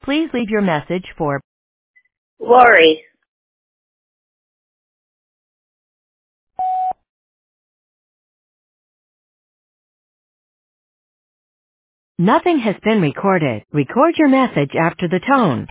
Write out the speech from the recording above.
Please leave your message for Lori. Nothing has been recorded. Record your message after the tone.